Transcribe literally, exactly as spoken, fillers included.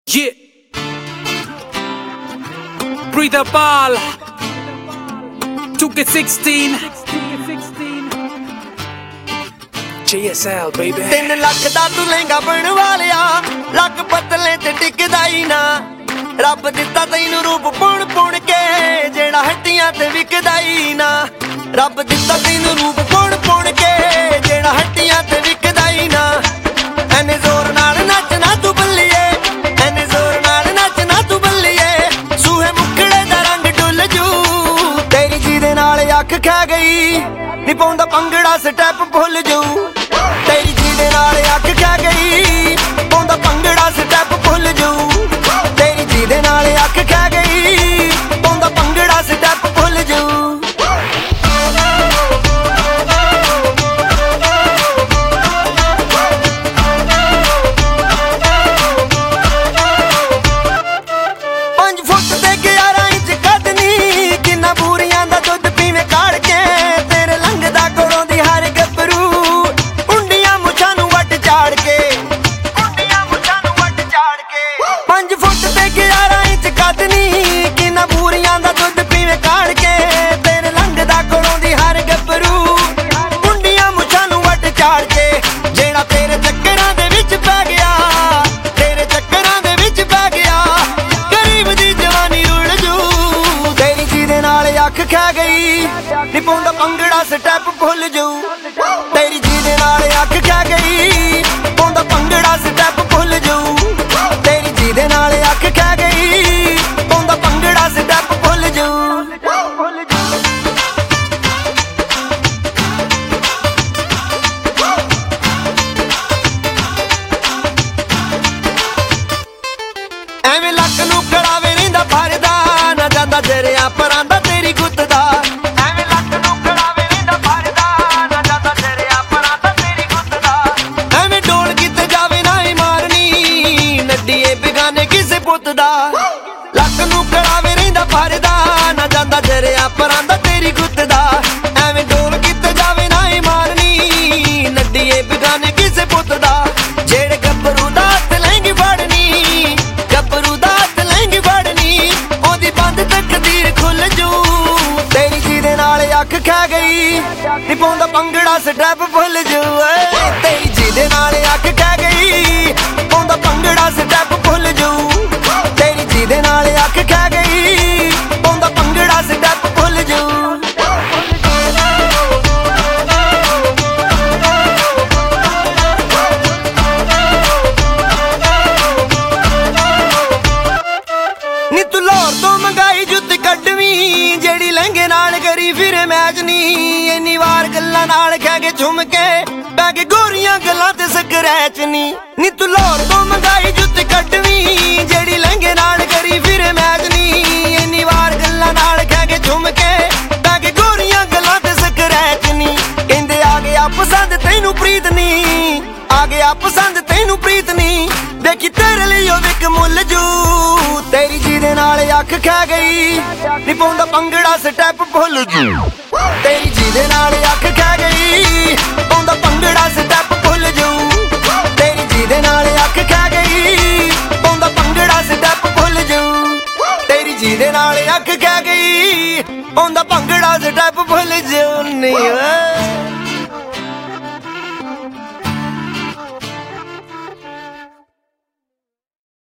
Yeah. Breather Ball. two K sixteen. J S L baby. तीन लाख दा तू लहंगा बन वालिया, लक पतले ते टिकदा ही ना। रब दिता तैनू रूप पुण पुण के, जेड़ा हट्टियां ते विकदा ही ना। रब दिता तैनू रूप पुण पुण के, जेड़ा हट्टियां ते विकदा ही ना। एने जोर नाल नचना तू बल्लिए, एने जोर नाल नचना तू बल्लिए। सूहे मुकड़े दा रंग डुल जू, तेरी जी दे नाल अख खा गई। नी पाउंदा पंगड़ा स्टैप भुल जू, तेरी जी दे नाल अख खा गई। पाउंदा पंगड़ा स्टैप भुल जू, तेरी जी दे नाल अख खा गई। पाउंदा पंगड़ा स्टैप भुल जू। पंज फुट ते ग्यारह इंच कदनी, किन्ना बूरियां दा दुध पीवे काड़ के। तेरे लंघदा कोलों दी हर गभरू, उंडियां मुछां नू वट चाड़ के, उंडियां मुछां नू वट चाड़ के। पंज फुट ते ग्यारह इंच कदनी, किन्ना बूरियां दा दुध पीवे काड़ के। तेरे लंघदा कोलों दी हर गभरू, उंडियां मुछां नू वट चाड़ के। जेड़ा तेरे चक्करां दे विच पै गया, तेरे चक्करां दे विच पै गया। गरीब दी जवानी उड़ जू, तेरी जी दे नाल अख खा गई। नी पाउंदा पंगड़ा स्टैप भुल जू, तेरी जी दे नाल अख खा गई। पाउंदा पंगड़ा स्टैप भुल जू, तेरी जी दे नाल अख खा गई। पाउंदा पंगड़ा स्टैप भुल जू। ਐਵੇਂ ਲੱਕ ਨੂੰ ਖੜਾਵੇ ਰਹਿੰਦਾ ਫਰਦਾ, ਨਾ ਜਾਂਦਾ ਜਰਿਆ ਪਰਾਂ ਦਾ ਤੇਰੀ ਗੁੱਤ ਦਾ। ਐਵੇਂ ਲੱਕ ਨੂੰ ਖੜਾਵੇ ਰਹਿੰਦਾ ਫਰਦਾ, ਨਾ ਜਾਂਦਾ ਜਰਿਆ ਪਰਾਂ ਦਾ ਤੇਰੀ ਗੁੱਤ ਦਾ। ਐਵੇਂ ਡੋਲ ਕਿਤੇ ਜਾਵੇ ਨਾ ਹੀ ਮਾਰਨੀ, ਨੱਡੀਏ ਬਿਗਾਨੇ ਕਿਸੇ ਪੁੱਤ ਦਾ। ਲੱਕ ਨੂੰ ਖੜਾਵੇ ਰਹਿੰਦਾ ਫਰਦਾ, ਨਾ ਜਾਂਦਾ ਜਰਿਆ ਪਰਾਂ ਦਾ ਤੇਰੀ ਗੁੱਤ ਦਾ। ਐਵੇਂ ਡੋਲ ਕਿਤੇ ਜਾਵੇ ਨਾ ਹੀ ਮਾਰਨੀ, ਨੱਡੀਏ ਬਿਗਾਨੇ ਕਿਸੇ ਪੁੱਤ ਦਾ। ਜਿਹੜੇ ਗੱਭਰੂ ਦਾ ਹੱਥ ਲਹਿੰਗੀ ਫੜਨੀ, ਗੱਭਰੂ ਦਾ ਹੱਥ ਲਹਿੰਗੀ ਫੜਨੀ, ਉਹਦੀ ਬੰਦ ਤਕਦੀਰ ਖੁੱਲ ਜੂ। ਤੇਰੀ ਜੀ ਦੇ ਨਾਲ ਅੱਖ ਖਾ ਗਈ। ਨੀ ਪਾਉਂਦਾ ਪੰਗੜਾ ਸਟੈਪ ਭੁੱਲ ਜੂ, ਤੇਰੀ ਜੀ ਦੇ ਨਾਲ ਅੱਖ ਖਾ ਗਈ। ਪਾਉਂਦਾ ਪੰਗੜਾ ਸਟੈਪ ਭੁੱਲ ਜੂ, ਤੇਰੀ ਜੀ ਦੇ ਨਾਲ ਅੱਖ ਖਾ ਗਈ। ਪਾਉਂਦਾ ਪੰਗੜਾ ਸਟੈਪ ਭੁੱਲ ਜੂ। ਨੀ ਤੂੰ ਲਾਹੌਰ ਤੋਂ ਮੰਗਾਈ ਜੁੱਤ ਕੱਢਵੀਂ, ਜਿਹੜੀ ਲਹਿੰਗੇ ਨਾਲ ਕਰੀ ਫਿਰੇ ਮੈਚ ਨੀ। ਇੰਨੀ ਵਾਰ ਗੱਲਾਂ ਨਾਲ ਖਹਿ ਕੇ ਝੁੰਮ ਕੇ, ਪੈ ਕੇ ਗੋਰੀਆਂ ਗੱਲਾਂ ਤੇ ਸਕਰੈਚ ਨੀ। ਨੀ ਤੂੰ ਲਾਹੌਰ ਤੋਂ ਮੰਗਾਈ ਜੁੱਤ ਕੱਢਵੀਂ, ਜਿਹੜੀ ਲਹਿੰਗੇ ਨਾਲ ਕਰੀ ਫਿਰੇ ਮੈਚ ਨੀ। ਇੰਨੀ ਵਾਰ ਗੱਲਾਂ ਨਾਲ ਖਹਿ ਕੇ ਝੁੰਮ ਕੇ, ਪੈ ਕੇ ਗੋਰੀਆਂ ਗੱਲਾਂ ਤੇ ਸਕਰੈਚ ਨੀ। ਕਹਿੰਦੇ ਆ ਗਿਆ ਪਸੰਦ ਤੈਨੂੰ ਪ੍ਰੀਤ ਨੀ, ਆ ਗਿਆ ਪਸੰਦ ਤੈਨੂੰ ਪ੍ਰੀਤ ਨੀ। ਦੇਖੀ ਤੇਰੇ ਲਈ ਉਹ ਵਿਕ ਮੁੱਲ ਜੂ, ਤੇਰੀ ਜੀ ਦੇ ਨਾਲ ਅੱਖ ਖਾ ਗਈ। ਨੀ ਪਾਉਂਦਾ ਪੰਗੜਾ ਸਟੈਪ ਭੁੱਲ ਜੂ, ਤੇਰੀ ਜੀ ਦੇ ਨਾਲ ਅੱਖ ਖਾ ਗਈ। ਪਾਉਂਦਾ ਪੰਗੜਾ ਸਟੈਪ ਭੁੱਲ ਜੂ, ਤੇਰੀ ਜੀ ਦੇ ਨਾਲ ਅੱਖ ਖਾ ਗਈ। ਪਾਉਂਦਾ ਪੰਗੜਾ ਸਟੈਪ ਭੁੱਲ ਜੂ, ਤੇਰੀ ਜੀ ਦੇ ਨਾਲ ਅੱਖ ਖਾ ਗਈ। ਪਾਉਂਦਾ ਪੰਗੜਾ ਸਟੈਪ ਭੁੱਲ ਜੂ ਨੀ ਓਏ।